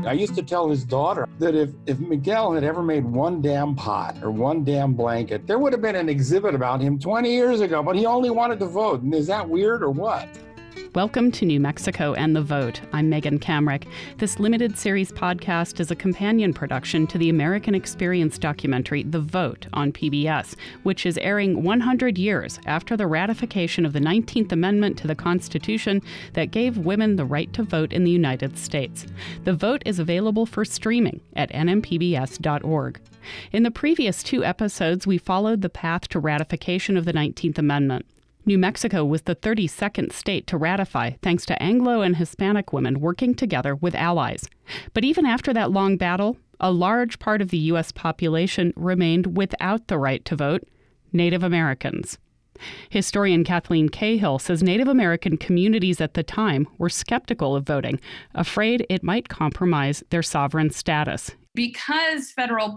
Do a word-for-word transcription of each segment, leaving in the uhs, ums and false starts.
I used to tell his daughter that if, if Miguel had ever made one damn pot or one damn blanket, there would have been an exhibit about him twenty years ago, but he only wanted to vote. And is that weird or what? Welcome to New Mexico and the Vote. I'm Megan Kamrick. This limited series podcast is a companion production to the American Experience documentary The Vote on P B S, which is airing one hundred years after the ratification of the nineteenth Amendment to the Constitution that gave women the right to vote in the United States. The Vote is available for streaming at N M P B S dot org. In the previous two episodes, we followed the path to ratification of the nineteenth Amendment. New Mexico was the thirty-second state to ratify, thanks to Anglo and Hispanic women working together with allies. But even after that long battle, a large part of the U S population remained without the right to vote: Native Americans. Historian Kathleen Cahill says Native American communities at the time were skeptical of voting, afraid it might compromise their sovereign status. Because federal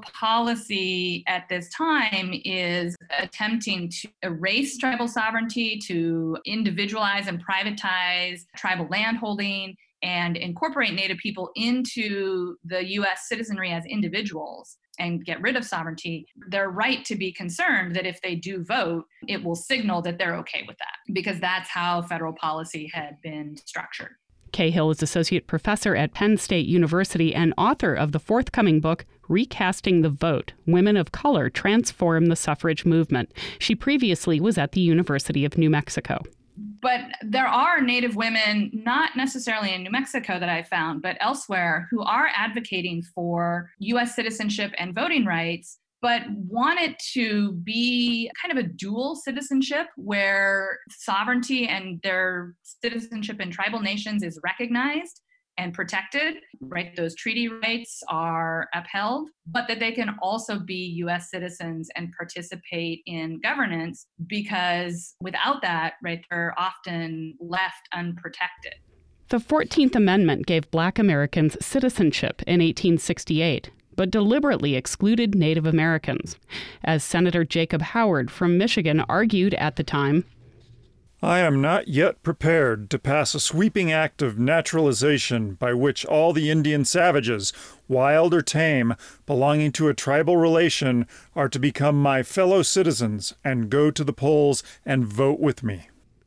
policy at this time is attempting to erase tribal sovereignty, to individualize and privatize tribal landholding, and incorporate Native people into the U S citizenry as individuals and get rid of sovereignty, they're right to be concerned that if they do vote, it will signal that they're okay with that, because that's how federal policy had been structured. Cahill is associate professor at Penn State University and author of the forthcoming book, Recasting the Vote: Women of Color Transform the Suffrage Movement. She previously was at the University of New Mexico. But there are Native women, not necessarily in New Mexico that I found, but elsewhere, who are advocating for U S citizenship and voting rights, but want it to be kind of a dual citizenship where sovereignty and their citizenship in tribal nations is recognized and protected, right? Those treaty rights are upheld, but that they can also be U S citizens and participate in governance, because without that, right, they're often left unprotected. The fourteenth Amendment gave Black Americans citizenship in eighteen sixty-eight. But deliberately excluded Native Americans. As Senator Jacob Howard from Michigan argued at the time, I am not yet prepared to pass a sweeping act of naturalization by which all the Indian savages, wild or tame, belonging to a tribal relation, are to become my fellow citizens and go to the polls and vote with me.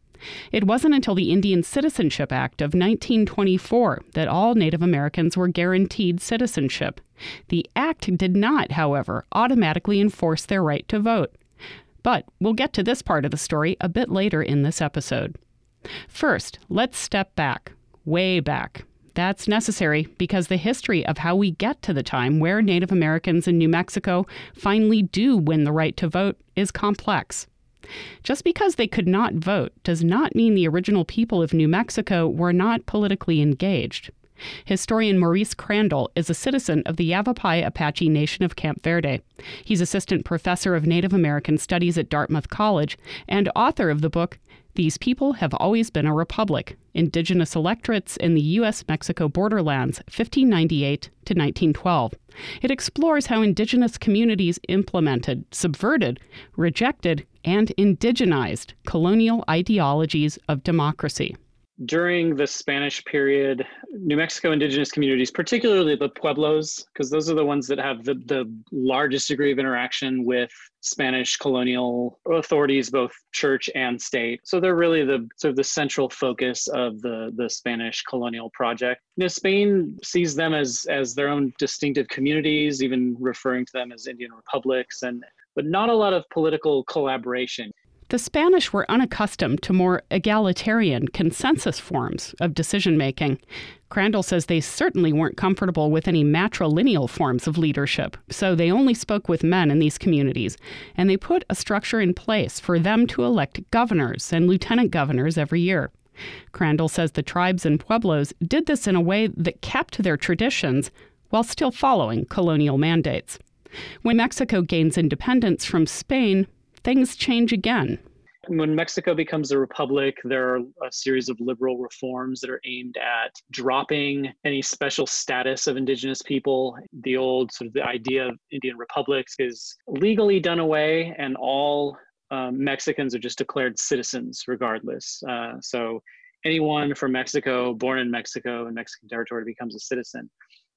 It wasn't until the Indian Citizenship Act of nineteen twenty-four that all Native Americans were guaranteed citizenship. The act did not, however, automatically enforce their right to vote. But we'll get to this part of the story a bit later in this episode. First, let's step back, way back. That's necessary because the history of how we get to the time where Native Americans in New Mexico finally do win the right to vote is complex. Just because they could not vote does not mean the original people of New Mexico were not politically engaged. Historian Maurice Crandall is a citizen of the Yavapai Apache Nation of Camp Verde. He's assistant professor of Native American Studies at Dartmouth College and author of the book, These People Have Always Been a Republic: Indigenous Electorates in the U S Mexico Borderlands, fifteen ninety-eight to nineteen twelve. It explores how indigenous communities implemented, subverted, rejected, and indigenized colonial ideologies of democracy. During the Spanish period, New Mexico indigenous communities, particularly the Pueblos, because those are the ones that have the, the largest degree of interaction with Spanish colonial authorities, both church and state. So they're really the sort of the central focus of the, the Spanish colonial project. You know, Spain sees them as, as their own distinctive communities, even referring to them as Indian republics, and but not a lot of political collaboration. The Spanish were unaccustomed to more egalitarian consensus forms of decision-making. Crandall says they certainly weren't comfortable with any matrilineal forms of leadership, so they only spoke with men in these communities, and they put a structure in place for them to elect governors and lieutenant governors every year. Crandall says the tribes and pueblos did this in a way that kept their traditions while still following colonial mandates. When Mexico gains independence from Spain, things change again. When Mexico becomes a republic, there are a series of liberal reforms that are aimed at dropping any special status of indigenous people. The old sort of the idea of Indian republics is legally done away, and all um, Mexicans are just declared citizens regardless. Uh, so anyone from Mexico, born in Mexico and Mexican territory, becomes a citizen.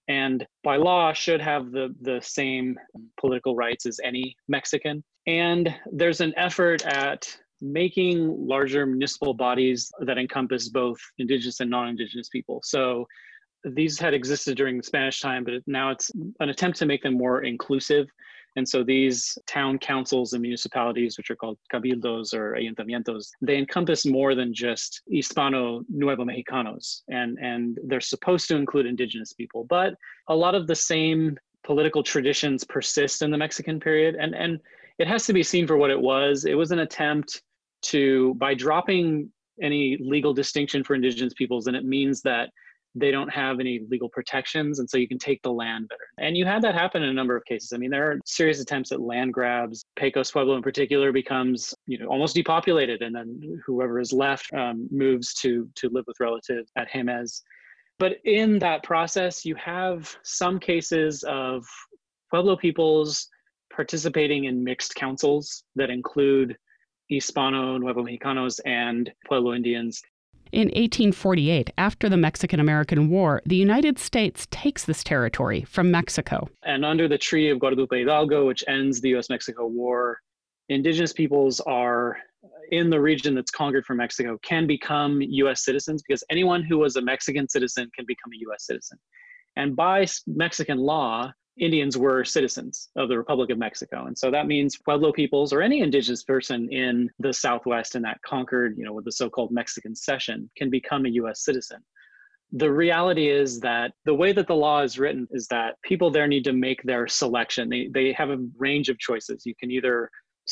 and by law should have the, the same political rights as any Mexican. And there's an effort at making larger municipal bodies that encompass both indigenous and non-indigenous people. So these had existed during the Spanish time, but now it's an attempt to make them more inclusive. And so these town councils and municipalities, which are called cabildos or ayuntamientos, they encompass more than just Hispano Nuevo Mexicanos, and, and they're supposed to include indigenous people. But a lot of the same political traditions persist in the Mexican period, and, and it has to be seen for what it was. It was an attempt to, by dropping any legal distinction for indigenous peoples, and it means that they don't have any legal protections, and so you can take the land better. And you had that happen in a number of cases. I mean, there are serious attempts at land grabs. Pecos Pueblo in particular becomes, you know, almost depopulated, and then whoever is left um, moves to to live with relatives at Jemez. But in that process, you have some cases of Pueblo peoples participating in mixed councils that include Hispano Nuevo Mexicanos and Pueblo Indians. In eighteen forty-eight, after the Mexican-American War, the United States takes this territory from Mexico. And under the Treaty of Guadalupe Hidalgo, which ends the U S Mexico War, indigenous peoples are in the region that's conquered from Mexico can become U S citizens, because anyone who was a Mexican citizen can become a U S citizen. And by Mexican law, Indians were citizens of the Republic of Mexico. And so that means Pueblo peoples or any indigenous person in the Southwest in that conquered, you know, with the so-called Mexican cession can become a U S citizen. The reality is that the way that the law is written is that people there need to make their selection. They, they have a range of choices. You can either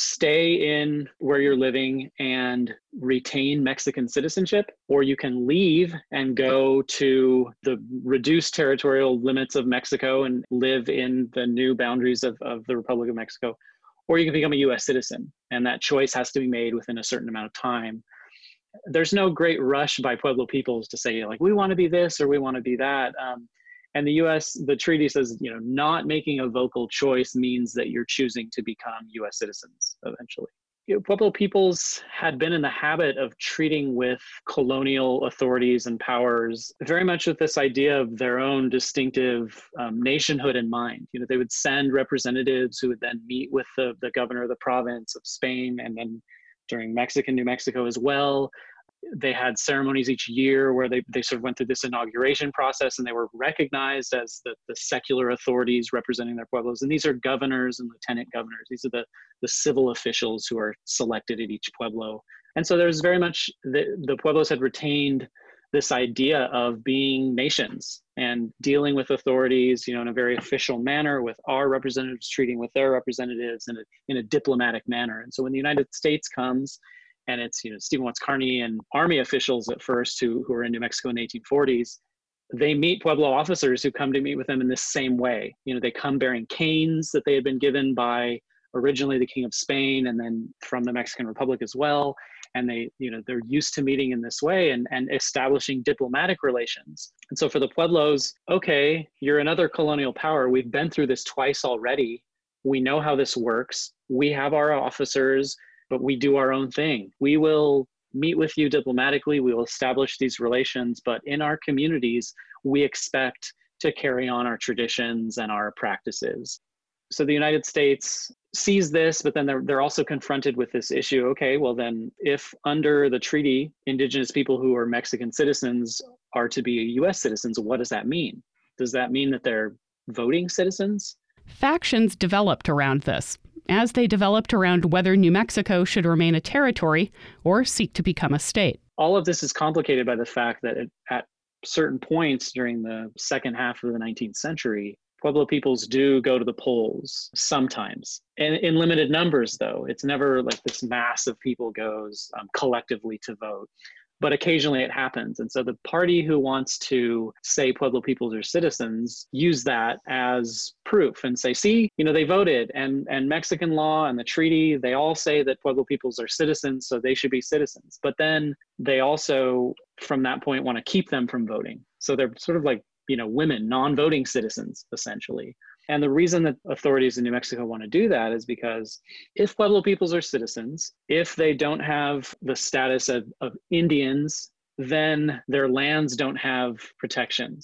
stay in where you're living and retain Mexican citizenship, or you can leave and go to the reduced territorial limits of Mexico and live in the new boundaries of, of the Republic of Mexico, or you can become a U S citizen. And that choice has to be made within a certain amount of time. There's no great rush by Pueblo peoples to say, like, we want to be this or we want to be that. Um, And the U S, the treaty says, you know, not making a vocal choice means that you're choosing to become U S citizens eventually. You know, Pueblo peoples had been in the habit of treating with colonial authorities and powers very much with this idea of their own distinctive um, nationhood in mind. You know, they would send representatives who would then meet with the, the governor of the province of Spain, and then during Mexican New Mexico as well. They had ceremonies each year where they, they sort of went through this inauguration process, and they were recognized as the, the secular authorities representing their pueblos. And these are governors and lieutenant governors. These are the, the civil officials who are selected at each pueblo. And so there's very much, the, the pueblos had retained this idea of being nations and dealing with authorities, you know, in a very official manner, with our representatives treating with their representatives in a, in a diplomatic manner. And so when the United States comes, and it's, you know, Stephen Watts Kearny and Army officials at first who, who are in New Mexico in the eighteen forties, they meet Pueblo officers who come to meet with them in this same way. You know, they come bearing canes that they had been given by originally the King of Spain, and then from the Mexican Republic as well. And they, you know, they're used to meeting in this way and, and establishing diplomatic relations. And so for the Pueblos, okay, you're another colonial power. We've been through this twice already. We know how this works. We have our officers, but we do our own thing. We will meet with you diplomatically. We will establish these relations, but in our communities, we expect to carry on our traditions and our practices. So the United States sees this, but then they're, they're also confronted with this issue. Okay, well then, if under the treaty, indigenous people who are Mexican citizens are to be U S citizens, what does that mean? Does that mean that they're voting citizens? Factions developed around this, as they developed around whether New Mexico should remain a territory or seek to become a state. All of this is complicated by the fact that it, at certain points during the second half of the nineteenth century, Pueblo peoples do go to the polls sometimes, and in limited numbers, though. It's never like this mass of people goes um, collectively to vote. But occasionally it happens. And so the party who wants to say Pueblo peoples are citizens use that as proof and say, see, you know, they voted, and, and Mexican law and the treaty, they all say that Pueblo peoples are citizens, so they should be citizens. But then they also, from that point, want to keep them from voting. So they're sort of like, you know, women, non-voting citizens, essentially. And the reason that authorities in New Mexico want to do that is because if Pueblo peoples are citizens, if they don't have the status of, of Indians, then their lands don't have protections.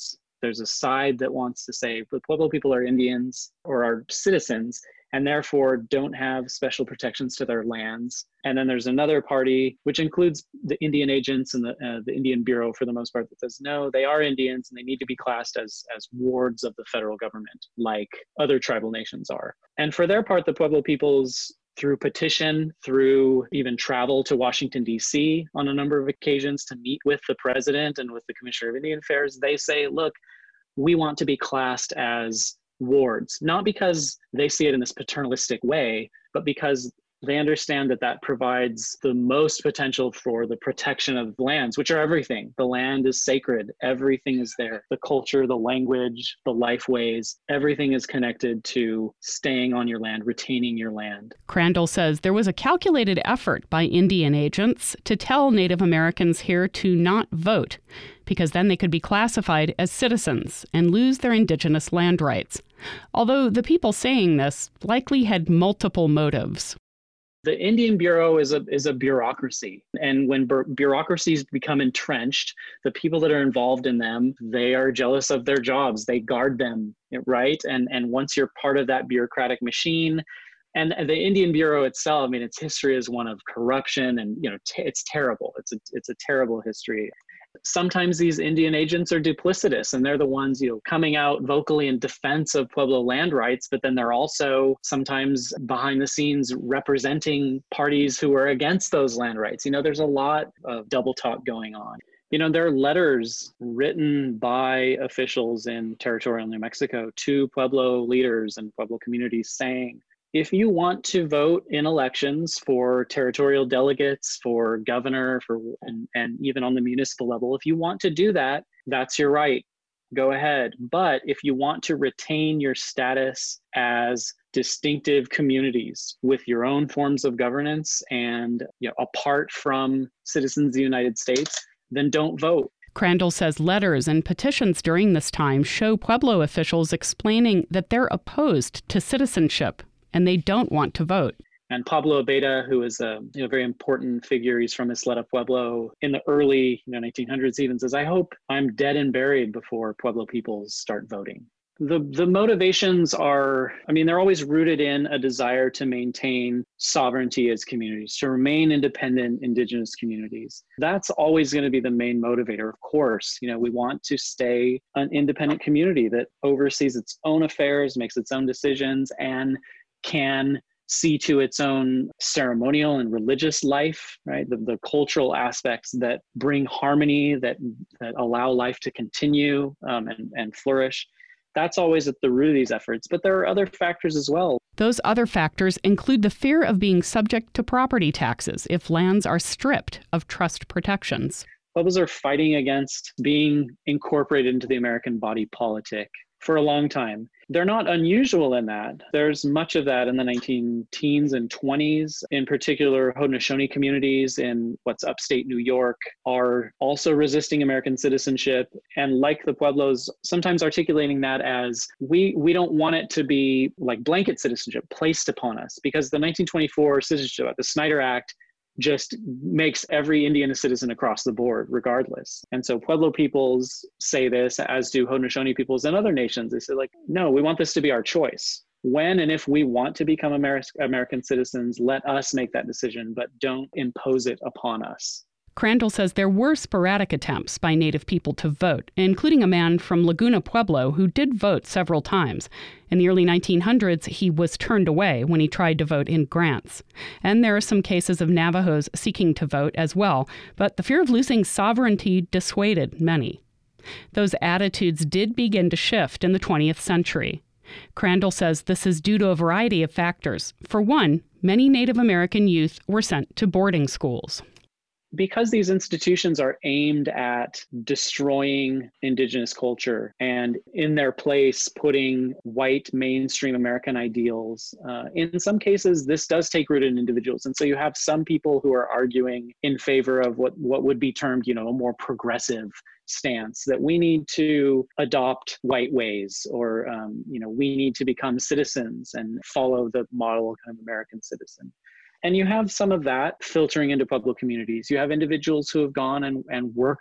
There's a side that wants to say the Pueblo people are Indians or are citizens, and therefore don't have special protections to their lands. And then there's another party, which includes the Indian agents and the, uh, the Indian Bureau for the most part, that says, no, they are Indians and they need to be classed as, as wards of the federal government, like other tribal nations are. And for their part, the Pueblo peoples, through petition, through even travel to Washington, D C on a number of occasions to meet with the president and with the Commissioner of Indian Affairs, they say, look, we want to be classed as wards, not because they see it in this paternalistic way, but because they understand that that provides the most potential for the protection of lands, which are everything. The land is sacred. Everything is there. The culture, the language, the life ways, everything is connected to staying on your land, retaining your land. Crandall says there was a calculated effort by Indian agents to tell Native Americans here to not vote, because then they could be classified as citizens and lose their indigenous land rights. Although the people saying this likely had multiple motives. The Indian Bureau is a is a bureaucracy. And when bu- bureaucracies become entrenched, the people that are involved in them, they are jealous of their jobs. They guard them, right? And, and once you're part of that bureaucratic machine, and the Indian Bureau itself, I mean, its history is one of corruption and, you know, t- it's terrible. It's a, it's a terrible history. Sometimes these Indian agents are duplicitous and they're the ones, you know, coming out vocally in defense of Pueblo land rights, but then they're also sometimes behind the scenes representing parties who are against those land rights. You know, there's a lot of double talk going on. You know, there are letters written by officials in territorial New Mexico to Pueblo leaders and Pueblo communities saying, if you want to vote in elections for territorial delegates, for governor, for and, and even on the municipal level, if you want to do that, that's your right. Go ahead. But if you want to retain your status as distinctive communities with your own forms of governance and, you know, apart from citizens of the United States, then don't vote. Crandall says letters and petitions during this time show Pueblo officials explaining that they're opposed to citizenship and they don't want to vote. And Pablo Abeyta, who is a you know, very important figure, he's from Isleta Pueblo in the early you know, nineteen hundreds, even says, I hope I'm dead and buried before Pueblo peoples start voting. The, the motivations are, I mean, they're always rooted in a desire to maintain sovereignty as communities, to remain independent indigenous communities. That's always going to be the main motivator. Of course, you know, we want to stay an independent community that oversees its own affairs, makes its own decisions, and can see to its own ceremonial and religious life, right? The, the cultural aspects that bring harmony, that, that allow life to continue um, and, and flourish. That's always at the root of these efforts. But there are other factors as well. Those other factors include the fear of being subject to property taxes if lands are stripped of trust protections. Pueblos are fighting against being incorporated into the American body politic for a long time. They're not unusual in that. There's much of that in the nineteen teens and twenties. In particular, Haudenosaunee communities in what's upstate New York are also resisting American citizenship. And like the Pueblos, sometimes articulating that as, we, we don't want it to be like blanket citizenship placed upon us, because the nineteen twenty-four Citizenship, the Snyder Act, just makes every Indian a citizen across the board, regardless. And so Pueblo peoples say this, as do Haudenosaunee peoples and other nations. They say, like, no, we want this to be our choice. When and if we want to become Amer- American citizens, let us make that decision, but don't impose it upon us. Crandall says there were sporadic attempts by Native people to vote, including a man from Laguna Pueblo who did vote several times. In the early nineteen hundreds, he was turned away when he tried to vote in Grants. And there are some cases of Navajos seeking to vote as well, but the fear of losing sovereignty dissuaded many. Those attitudes did begin to shift in the twentieth century. Crandall says this is due to a variety of factors. For one, many Native American youth were sent to boarding schools. Because these institutions are aimed at destroying indigenous culture and in their place putting white mainstream American ideals, uh, in some cases, this does take root in individuals. And so you have some people who are arguing in favor of what, what would be termed, you know, a more progressive stance, that we need to adopt white ways, or, um, you know, we need to become citizens and follow the model kind of American citizen. And you have some of that filtering into Pueblo communities. You have individuals who have gone and, and worked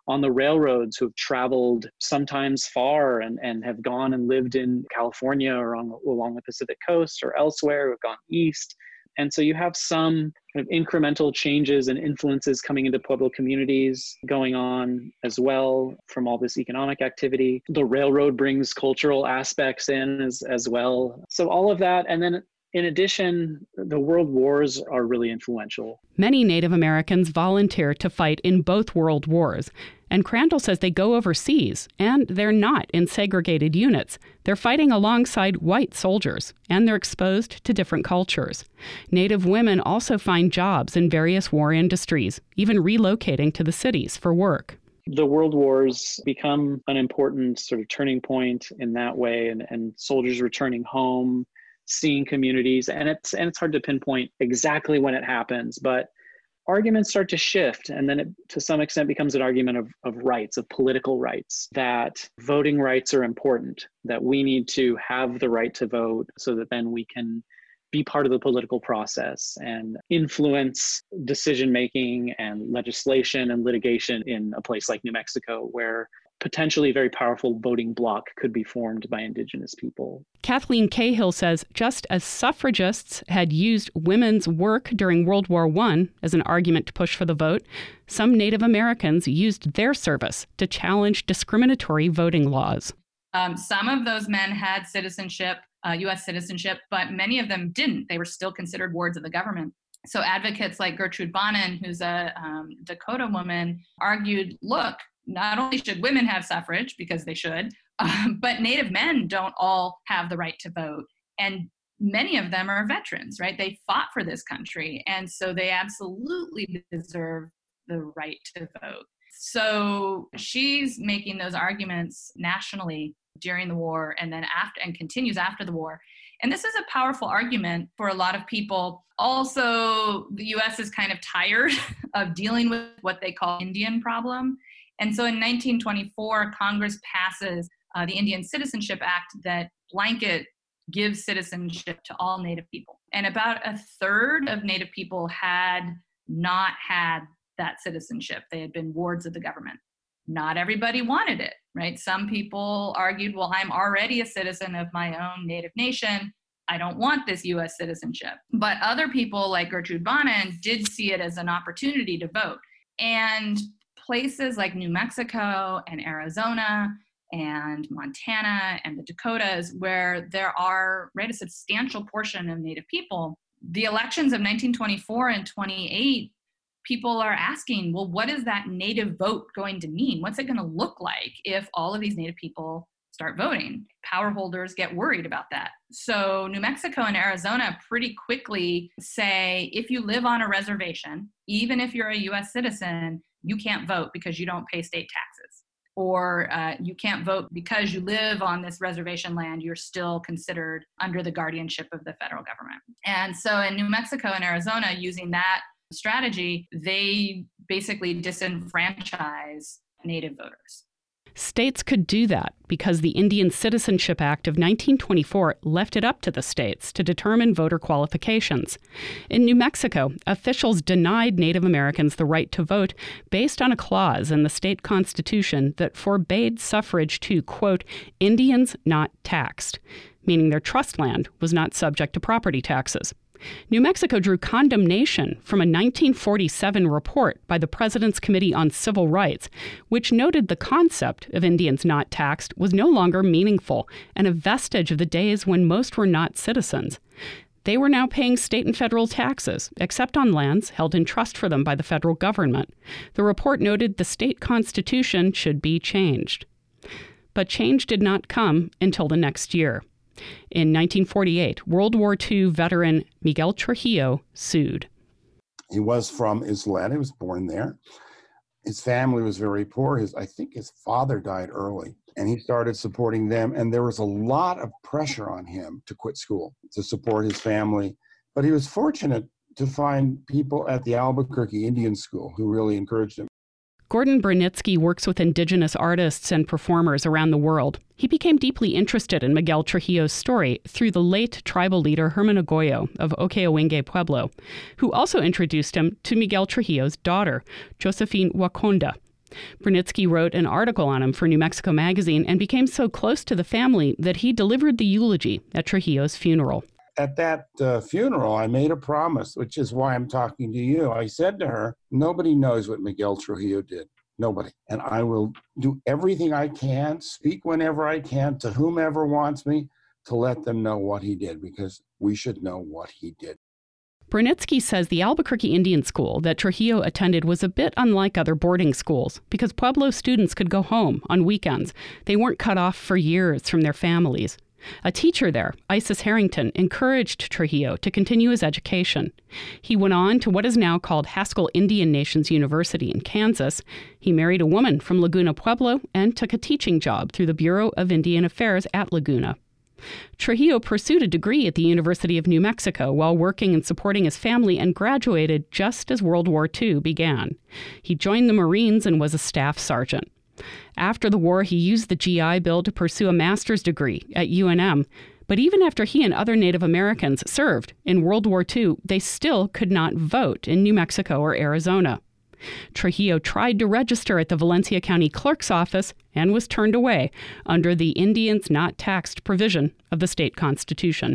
on the railroads who have traveled sometimes far and, and have gone and lived in California or on, along the Pacific coast or elsewhere, who have gone east. And so you have some kind of incremental changes and influences coming into Pueblo communities going on as well from all this economic activity. The railroad brings cultural aspects in as, as well. So all of that. And then in addition, the world wars are really influential. Many Native Americans volunteer to fight in both world wars. And Crandall says they go overseas, and they're not in segregated units. They're fighting alongside white soldiers, and they're exposed to different cultures. Native women also find jobs in various war industries, even relocating to the cities for work. The world wars become an important sort of turning point in that way, and, and soldiers returning home, seeing communities, and it's and it's hard to pinpoint exactly when it happens, but arguments start to shift, and then it, to some extent, becomes an argument of, of rights, of political rights, that voting rights are important, that we need to have the right to vote so that then we can be part of the political process and influence decision-making and legislation and litigation in a place like New Mexico, where potentially a very powerful voting bloc could be formed by Indigenous people. Kathleen Cahill says just as suffragists had used women's work during World War One as an argument to push for the vote, some Native Americans used their service to challenge discriminatory voting laws. Um, some of those men had citizenship, uh, U S citizenship, but many of them didn't. They were still considered wards of the government. So advocates like Gertrude Bonnen, who's a um, Dakota woman, argued, look, not only should women have suffrage, because they should, um, but Native men don't all have the right to vote. And many of them are veterans, right? They fought for this country. And so they absolutely deserve the right to vote. So she's making those arguments nationally during the war and then after, and continues after the war. And this is a powerful argument for a lot of people. Also, the U S is kind of tired of dealing with what they call Indian problem. And so in nineteen twenty-four, Congress passes uh, the Indian Citizenship Act that blanket gives citizenship to all Native people. And about a third of Native people had not had that citizenship. They had been wards of the government. Not everybody wanted it, right? Some people argued, well, I'm already a citizen of my own Native nation. I don't want this U S citizenship. But other people like Gertrude Bonnen did see it as an opportunity to vote. And places like New Mexico and Arizona and Montana and the Dakotas, where there are, right, a substantial portion of Native people, the elections of nineteen twenty-four and twenty-eight, people are asking, well, what is that Native vote going to mean? What's it going to look like if all of these Native people start voting? Power holders get worried about that. So New Mexico and Arizona pretty quickly say, if you live on a reservation, even if you're a U S citizen, you can't vote because you don't pay state taxes. Or uh, you can't vote because you live on this reservation land, you're still considered under the guardianship of the federal government. And so in New Mexico and Arizona, using that strategy, they basically disenfranchise Native voters. States could do that because the Indian Citizenship Act of nineteen twenty-four left it up to the states to determine voter qualifications. In New Mexico, officials denied Native Americans the right to vote based on a clause in the state constitution that forbade suffrage to, quote, Indians not taxed, meaning their trust land was not subject to property taxes. New Mexico drew condemnation from a nineteen forty-seven report by the President's Committee on Civil Rights, which noted the concept of Indians not taxed was no longer meaningful and a vestige of the days when most were not citizens. They were now paying state and federal taxes, except on lands held in trust for them by the federal government. The report noted the state constitution should be changed. But change did not come until the next year. In nineteen forty-eight, World War Two veteran Miguel Trujillo sued. He was from Isleta. He was born there. His family was very poor. His, I think his father died early, and he started supporting them. And there was a lot of pressure on him to quit school, to support his family. But he was fortunate to find people at the Albuquerque Indian School who really encouraged him. Gordon Brunitsky works with Indigenous artists and performers around the world. He became deeply interested in Miguel Trujillo's story through the late tribal leader Herman Agoyo of Okeowinge Pueblo, who also introduced him to Miguel Trujillo's daughter, Josephine Waconda. Brunitsky wrote an article on him for New Mexico Magazine and became so close to the family that he delivered the eulogy at Trujillo's funeral. At that uh, funeral, I made a promise, which is why I'm talking to you. I said to her, nobody knows what Miguel Trujillo did. Nobody. And I will do everything I can, speak whenever I can, to whomever wants me, to let them know what he did, because we should know what he did. Brunitsky says the Albuquerque Indian School that Trujillo attended was a bit unlike other boarding schools because Pueblo students could go home on weekends. They weren't cut off for years from their families. A teacher there, Isis Harrington, encouraged Trujillo to continue his education. He went on to what is now called Haskell Indian Nations University in Kansas. He married a woman from Laguna Pueblo and took a teaching job through the Bureau of Indian Affairs at Laguna. Trujillo pursued a degree at the University of New Mexico while working and supporting his family and graduated just as World War Two began. He joined the Marines and was a staff sergeant. After the war, he used the G I Bill to pursue a master's degree at U N M. But even after he and other Native Americans served in World War Two, they still could not vote in New Mexico or Arizona. Trujillo tried to register at the Valencia County Clerk's office and was turned away under the Indians Not Taxed provision of the state constitution.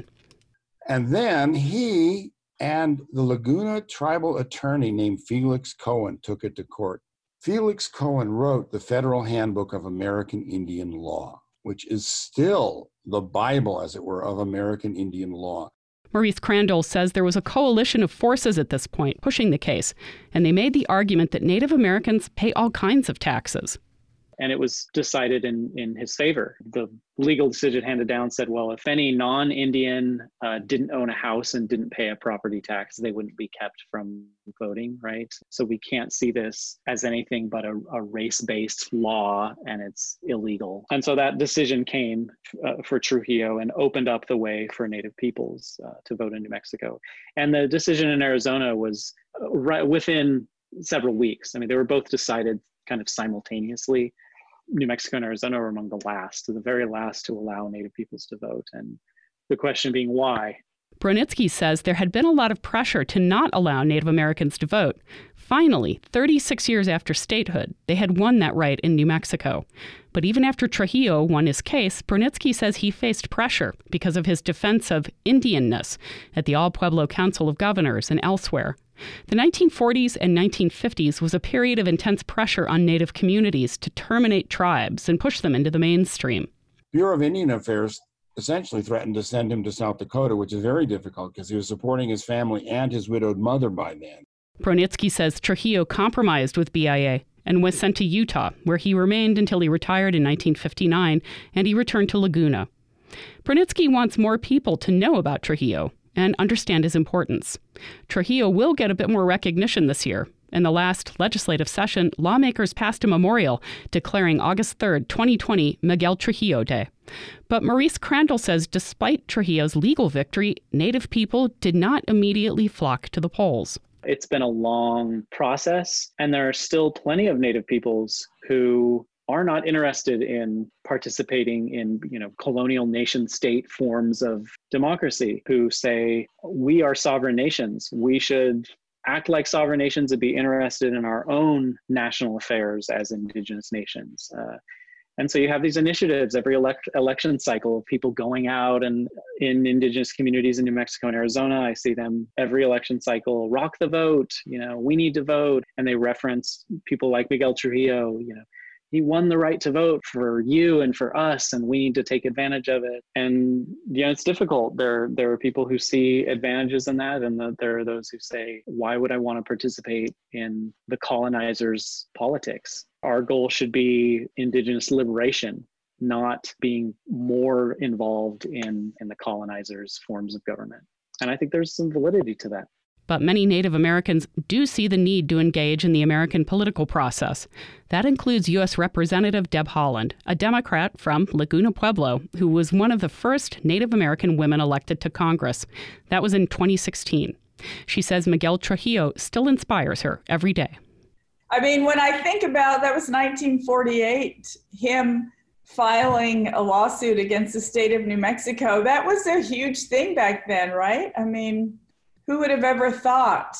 And then he and the Laguna tribal attorney named Felix Cohen took it to court. Felix Cohen wrote the Federal Handbook of American Indian Law, which is still the Bible, as it were, of American Indian law. Maurice Crandall says there was a coalition of forces at this point pushing the case, and they made the argument that Native Americans pay all kinds of taxes. And it was decided in, in his favor. The legal decision handed down said, well, if any non-Indian uh, didn't own a house and didn't pay a property tax, they wouldn't be kept from voting, right? So we can't see this as anything but a, a race-based law, and it's illegal. And so that decision came uh, for Trujillo and opened up the way for Native peoples uh, to vote in New Mexico. And the decision in Arizona was uh, right within several weeks. I mean, they were both decided kind of simultaneously. New Mexico and Arizona were among the last, the very last to allow Native peoples to vote. And the question being why? Brunitsky says there had been a lot of pressure to not allow Native Americans to vote. Finally, thirty-six years after statehood, they had won that right in New Mexico. But even after Trujillo won his case, Brunitsky says he faced pressure because of his defense of Indianness at the All Pueblo Council of Governors and elsewhere. The nineteen forties and nineteen fifties was a period of intense pressure on Native communities to terminate tribes and push them into the mainstream. Bureau of Indian Affairs essentially threatened to send him to South Dakota, which is very difficult because he was supporting his family and his widowed mother by then. Brunitsky says Trujillo compromised with B I A and was sent to Utah, where he remained until he retired in nineteen fifty-nine, and he returned to Laguna. Brunitsky wants more people to know about Trujillo and understand his importance. Trujillo will get a bit more recognition this year. In the last legislative session, lawmakers passed a memorial declaring August third, twenty twenty, Miguel Trujillo Day. But Maurice Crandall says despite Trujillo's legal victory, Native people did not immediately flock to the polls. It's been a long process, and there are still plenty of Native peoples who are not interested in participating in, you know, colonial nation state forms of democracy, who say, we are sovereign nations. We should act like sovereign nations and be interested in our own national affairs as indigenous nations. Uh, and so you have these initiatives every elect- election cycle of people going out and in indigenous communities in New Mexico and Arizona. I see them every election cycle, rock the vote, you know, we need to vote. And they reference people like Miguel Trujillo, you know, he won the right to vote for you and for us, and we need to take advantage of it. And, you know, it's difficult. There, there are people who see advantages in that, and the, there are those who say, why would I want to participate in the colonizers' politics? Our goal should be indigenous liberation, not being more involved in, in the colonizers' forms of government. And I think there's some validity to that. But many Native Americans do see the need to engage in the American political process. That includes U S Representative Deb Haaland, a Democrat from Laguna Pueblo, who was one of the first Native American women elected to Congress. That was in twenty sixteen. She says Miguel Trujillo still inspires her every day. I mean, when I think about, that was nineteen forty-eight, him filing a lawsuit against the state of New Mexico, that was a huge thing back then, right? I mean, who would have ever thought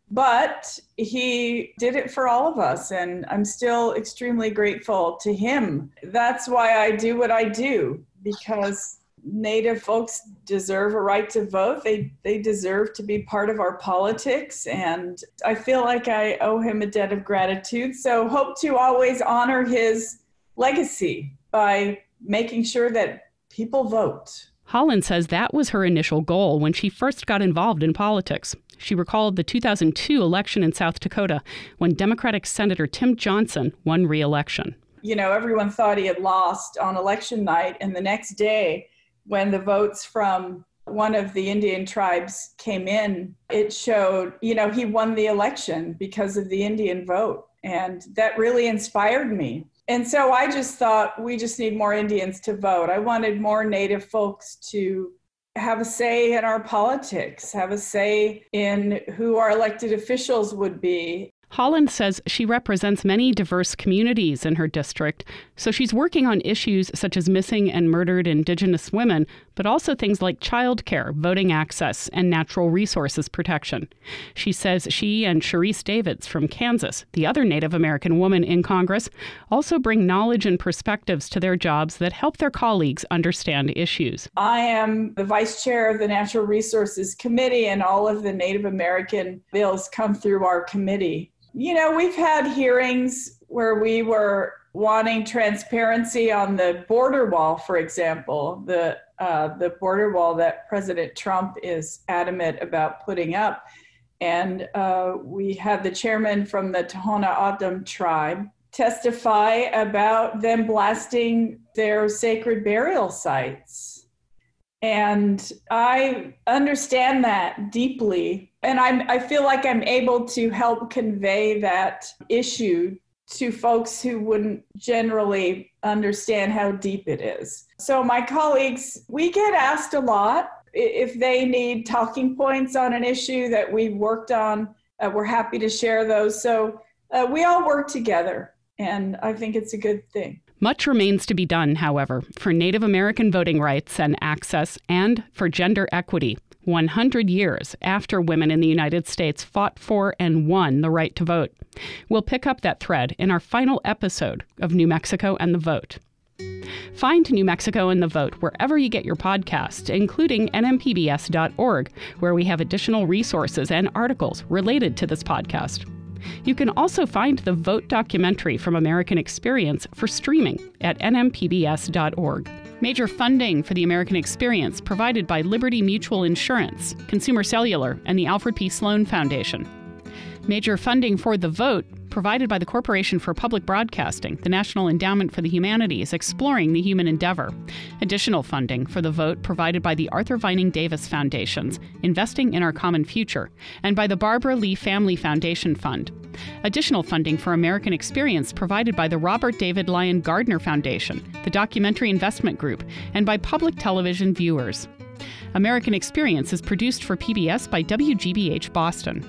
But he did it for all of us, and I'm still extremely grateful to him. That's why I do what I do, because Native folks deserve a right to vote. They they deserve to be part of our politics, and I feel like I owe him a debt of gratitude. So hope to always honor his legacy by making sure that people vote. Holland says that was her initial goal when she first got involved in politics. She recalled the two thousand two election in South Dakota when Democratic Senator Tim Johnson won re-election. You know, everyone thought he had lost on election night, and the next day, when the votes from one of the Indian tribes came in, it showed, you know, he won the election because of the Indian vote. And that really inspired me. And so I just thought we just need more Indians to vote. I wanted more Native folks to have a say in our politics, have a say in who our elected officials would be. Holland says she represents many diverse communities in her district, so she's working on issues such as missing and murdered Indigenous women, but also things like childcare, voting access, and natural resources protection. She says she and Sharice Davids from Kansas, the other Native American woman in Congress, also bring knowledge and perspectives to their jobs that help their colleagues understand issues. I am the vice chair of the Natural Resources Committee, and all of the Native American bills come through our committee. You know, we've had hearings where we were wanting transparency on the border wall, for example, the uh, the border wall that President Trump is adamant about putting up. And uh, we had the chairman from the Tohono O'odham tribe testify about them blasting their sacred burial sites. And I understand that deeply. And I'm, I feel like I'm able to help convey that issue to folks who wouldn't generally understand how deep it is. So my colleagues, we get asked a lot if they need talking points on an issue that we've worked on. Uh, we're happy to share those. So uh, we all work together, and I think it's a good thing. Much remains to be done, however, for Native American voting rights and access, and for gender equity. one hundred years after women in the United States fought for and won the right to vote. We'll pick up that thread in our final episode of New Mexico and the Vote. Find New Mexico and the Vote wherever you get your podcasts, including N M P B S dot org, where we have additional resources and articles related to this podcast. You can also find the Vote documentary from American Experience for streaming at N M P B S dot org. Major funding for the American Experience provided by Liberty Mutual Insurance, Consumer Cellular, and the Alfred P. Sloan Foundation. Major funding for The Vote provided by the Corporation for Public Broadcasting, the National Endowment for the Humanities, Exploring the Human Endeavor. Additional funding for The Vote provided by the Arthur Vining Davis Foundations, Investing in Our Common Future, and by the Barbara Lee Family Foundation Fund. Additional funding for American Experience provided by the Robert David Lyon Gardner Foundation, the Documentary Investment Group, and by public television viewers. American Experience is produced for P B S by W G B H Boston.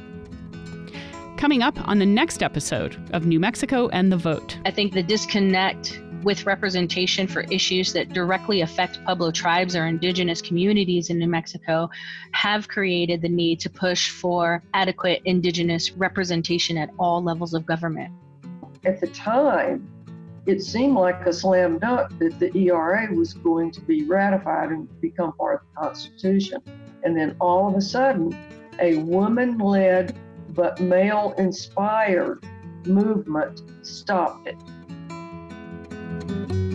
Coming up on the next episode of New Mexico and the Vote. I think the disconnect with representation for issues that directly affect Pueblo tribes or indigenous communities in New Mexico have created the need to push for adequate indigenous representation at all levels of government. At the time, it seemed like a slam dunk that the E R A was going to be ratified and become part of the Constitution. And then all of a sudden, a woman-led but male-inspired movement stopped it.